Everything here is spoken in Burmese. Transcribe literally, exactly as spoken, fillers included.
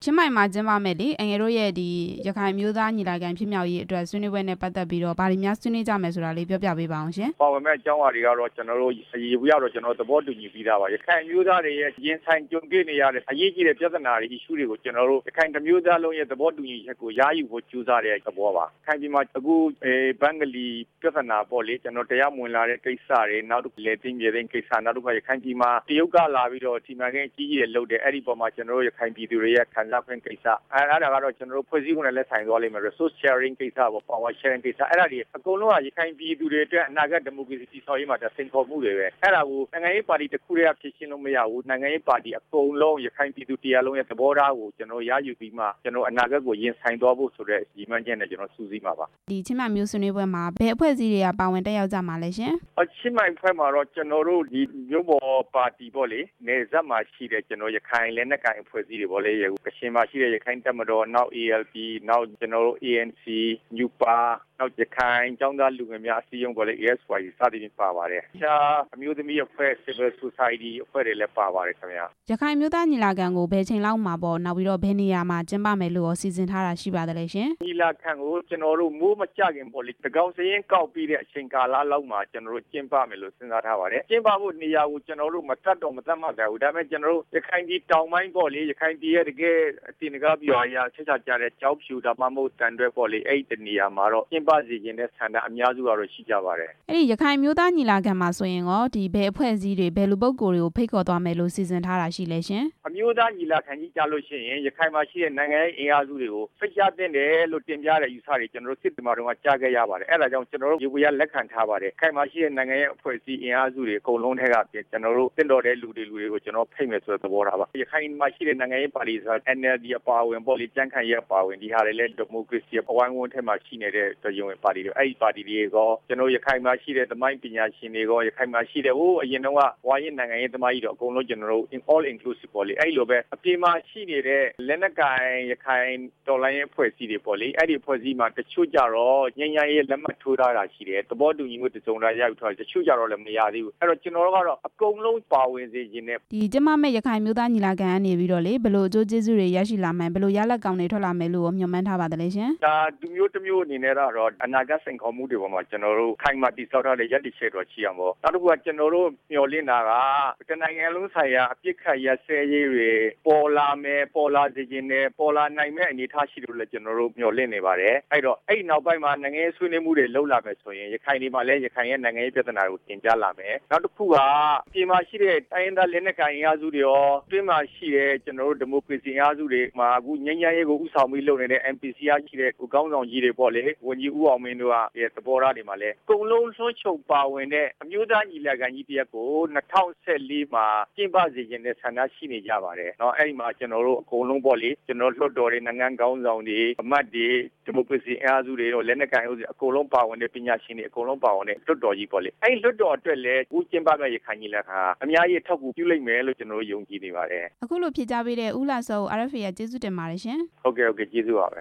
ချင်းမိုင်မှာကျင်းပမယ်လေအငယ်တို့ရဲ့ဒီရခိုင်မျိုးသားညီလာခံဖြစ်မြောက်ရေးအတွက်ဆွေးနွေးပွဲနဲ့ပတ်သက်ပြီးတော့ဗာဒီများဆွေးနွေးကြမယ်ဆိုတာလေးပြောပြပေးပါအောင်ရှင်။ပါဝင်မဲ့အကြောင်းအရာတွေကတော့ကျွန်တော်တို့အရေးကြီးတော့ကျွန်တော်သဘောတူညီပြီးသားပါရခိုင်မျိုးသားတွေရဲ့ရင်ဆိုင်ကြုံတွေ့နေရတဲ့အရေးကြီးတဲ့ပြဿနာတွေ issue တွေကိုကျွန်တော်တို့ရခိုင်မျိုးသားလုံးရဲ့သဘောတူညီချက်ကိုရယူဖို့ကြိုးစားတဲ့သဘောပါ။ခိုင်ပြည်မှာအခုအဲဘင်္ဂလီပြဿနာပေါ့လေကျွန်တော်တရားမဝင်လာတဲ့ကိစ္စတွေနောက်တစ်လေသိမြေသိကိစ္စနောက်တစ်ခါရခိုင်ပြည်မှာတရုတ်ကလာပြီးတော့ဒီမှာကကြီးကြီးလှုပ်တယ်အဲ့ဒီပေါ်မှာကျွန်တော်တို့ရခိုင်ပြည်သူတွေရဲ့ခံစားခွင့်ကိစ္စအဲ့ဒါကတော့ကျွန်တော်တို့ဖွဲ့စည်းပုံနဲ့လက်ဆိုင်သွားလိမ့်မယ် resource sharing ကိစ္စပေါ့ power sharing ကိစ္စအဲ့ဒါတွေအကုန်လုံးကရခိုင်ပြည်သူတွေအတွက်အနာဂတ်ဒီမိုကရေစီတည်ဆောက်ရေးမှာစိန်ခေါ်မှုတွေပဲအဲ့ဒါကိုနိုင်ငံရေးပါတီတစ်ခုတည်းဖြည့်ရှင်းလို့မရဘူးနိုင်ငံရေးပါတီအကုန်လုံးရခိုင်ပြည်သူတရားလုံးရဲ့သဘောထားကိုကျွန်တော်ရယူပြီးမှကျွန်တော်အနာဂတ်ကိုရင်ဆိုင်သွားဖို့ဆိုတဲ့ရည်မှန်းချက်နဲ့ကျွန်တော်စူးစီးမှာပါဒီချင်းမိုင်မျိုးဆွေးနွေးပွဲမှာဘယ်အဖွဲ့အစည်းတွေကပါဝင်တက်ရောက်ကြမှာလဲရှင်အချင်းမိုင်ဖွဲ့မှာတော့ကျွန်တော်တို့ဒီမျိုးပေါ်ပါတီပေါ့လေနေဇက်မှာရှိတဲ့ကျွန်တော်ရခိုင်လက်နက်ကိုင်အဖွဲ့အစည်းတွေပေါ့လေကချင်မှာရှိတဲ့ရခိုင်တပ်မတော်နောက် A L P နောက်ကျွန်တော်တို့ A N C ညူပါနောက်ရခိုင်ကျောင်းသားလူငယ်များအစည်းအရုံးပေါ်လေ A S Y စသည်ဖြင့်ပါပါတယ်။အခြားအမျိုးသမီးအဖွဲ့ Civil Society အဖွဲ့တွေလည်းပါပါတယ်ခင်ဗျာ။ရခိုင်မျိုးသားညီလာခံကိုဘယ်ချိန်လောက်မှာပေါ့နောက်ပြီးတော့ဘယ်နေရာမှာကျင်းပမယ်လို့စီစဉ်ထားတာရှိပါသလဲရှင်။ညီလာခံကိုကျွန်တော်တို့မိုးမကြခင်ပေါ့လေတကောင်စရင်ကောက်ပြီးတဲ့အချိန်ကာလလောက်မှာကျွန်တော်တို့ကျင်းပမယ်လို့စဉ်းစားထားပါတယ်။ကျင်းပဖို့နေရာကိုကျွန်တော်တို့မတတ်တော့မတတ်မှတယ်ဘူး။ဒါပေမဲ့ကျွန်တော်တို့ရခိုင်ပြည်တောင်ပိုင်းပေါ့လေရခိုင်ပြည်ရဲ့တကယ်အတင်ကားပြောရဆက်ချကြတဲ့ကြောက်ဖြူဒါမှမဟုတ်တန်တွဲပေါ့လေအဲ့ဒီနေရာမှာတော့ကျင်းပစီခြင်းတဲ့ဆန္ဒအများစုကတော့ရှိကြပါတယ်အဲ့ဒီရခိုင်မျိုးသားညီလာခံမှာဆိုရင်ရောဒီဘယ်အဖွဲ့အစည်းတွေဘယ်လူပုဂ္ဂိုလ်တွေကိုဖိတ်ခေါ်သွားမယ်လို့စီစဉ်ထားတာရှိလဲရှင်အမျိုးသားညီလာခံကြီးကြားလို့ရှိရင်ရခိုင်မှာရှိတဲ့နိုင်ငံရေးအင်အားစုတွေကိုဖိတ်ကြားတင်တယ်လို့တင်ပြတဲ့ယူဆတွေကျွန်တော်တို့စစ်တမာတော်ကကြားခဲ့ရပါတယ်အဲ့ဒါကြောင့်ကျွန်တော်တို့ရေပွေရလက်ခံထားပါတယ်ခိုင်မှာရှိတဲ့နိုင်ငံရေးအဖွဲ့အစည်းအင်အားစုတွေအကုန်လုံးထဲကကျွန်တော်တို့တင်တော်တဲ့လူတွေလူတွေကိုကျွန်တော်ဖိတ်မယ်ဆိုတဲ့သဘောထားပါရခိုင်မှာရှိတဲ့နိုင်ငံရေးပါတီဆို N L D အပါအဝင်ပေါ့လေကြံ့ခိုင်ရေးအပါအဝင်ဒီဟာတွေလည်းဒီမိုကရေစီအဝိုင်းဝန်းထဲမှာရှိနေတဲ့ရုံးပါတီတွေအဲ့ဒီပါတီတွေကကျွန်တော်ရခိုင်မှာရှိတဲ့သမိုင်းပညာရှင်တွေကရခိုင်မှာရှိတဲ့ဟိုအရင်တော့ဝါရင်နိုင်ငံရေးသမားကြီးတော့အကုန်လုံးကျွန်တော်တို့ all inclusive ပေါ့လေအဲ့လိုပဲအပြင်မှာရှိနေတဲ့လက်နက်ကိုင်ရခိုင်တော်လိုင်းရဲ့ဖွဲ့စည်းတွေပေါ့လေအဲ့ဒီဖွဲ့စည်းမှာတချို့ကြတော့ညဉ့်ညံ့ရေးလက်မှတ်ထိုးထားတာရှိတယ်သဘောတူညီမှုတစုံတရာရယူထားတယ်တချို့ကြတော့လည်းမရသေးဘူးအဲ့တော့ကျွန်တော်တို့ကတော့အကုန်လုံးပါဝင်စေခြင်းနဲ့ဒီကျမမဲ့ရခိုင်မျိုးသားညီလာခံကနေပြီးတော့လေဘယ်လိုအကျိုးကျေးဇူးတွေရရှိလာမယ်ဘယ်လိုရလဒ်ကောင်းတွေထွက်လာမယ်လို့မျှော်မှန်းထားပါသလဲရှင်ဒါသူမျိုးတစ်မျိုးအနေနဲ့တော့အနာဂတ်စိန်ခေါ်မှုတွေပေါ်မှာကျွန်တော်တို့ခိုင်မာတည်ဆောက်ထားတဲ့ရည်တည်ချက်တော့ရှိရမှာနောက်တစ်ခုကကျွန်တော်တို့မျှော်လင့်တာကတနိုင်ငံလုံးဆိုင်ရာအပြစ်ခတ်ရစဲရေးတွေပေါ်လာမယ်ပေါ်လာစေခြင်းနဲ့ပေါ်လာနိုင်မဲ့အနေအထားရှိလို့လည်းကျွန်တော်တို့မျှော်လင့်နေပါတယ်အဲ့တော့အဲ့နောက်ပိုင်းမှာနိုင်ငံရေးဆွေးနွေးမှုတွေလှုပ်လာမယ်ဆိုရင်ရခိုင်ဒီမှာလည်းရခိုင်ရဲ့နိုင်ငံရေးပြဿနာကိုတင်ပြလာမယ်နောက်တစ်ခုကပြည်မှာရှိတဲ့တိုင်းရင်းသားလက်နက်ကိုင်အားစုတွေရောတွင်းမှာရှိတဲ့ကျွန်တော်တို့ဒီမိုကရေစီအားစုတွေမှာအခုငြိမ်းချမ်းရေးကိုဥဆောင်ပြီးလုပ်နေတဲ့ M P C ရရှိတဲ့ကိုကောင်းဆောင်ကြီးတွေပေါ့လေဝန်ကြီးဦးအောင်မင်းတို့ရဲ့သဘောထားတွေမှာလည်းအကုန်လုံးဆွန့်ချုပ်ပါဝင်တဲ့အမျိုးသားညီလာခံကြီးတရက်ကို၂၀၁၄မှာကျင်းပစေခြင်းနဲ့ဆန္ဒရှိနေကြပါတယ်เนาะအဲ့ဒီမှာကျွန်တော်တို့အကုန်လုံးပေါ့လေကျွန်တော်လွှတ်တော်တွေနိုင်ငံကောင်းဆောင်တွေအမတ်တွေဒီမိုကရေစီအားစုတွေတော့လက်နက်ကိုင်ဦးစီအကုန်လုံးပါဝင်တဲ့ပညာရှင်တွေအကုန်လုံးပါဝင်တဲ့လွှတ်တော်ကြီးပေါ့လေအဲ့ဒီလွှတ်တော်အတွက်လည်းအခုကျင်းပမဲ့ရခိုင်ညီလာခံအများကြီးထောက်ကူပြုလိမ့်မယ်လို့ကျွန်တော်တို့ယုံကြည်နေပါတယ်အခုလိုဖြေကြားပေးတဲ့ဦးလာစော R F A ရဲ့ကျေးဇူးတင်ပါတယ်ရှင်ဟုတ်ကဲ့ဟုတ်ကဲ့ကျေးဇူးပါပဲ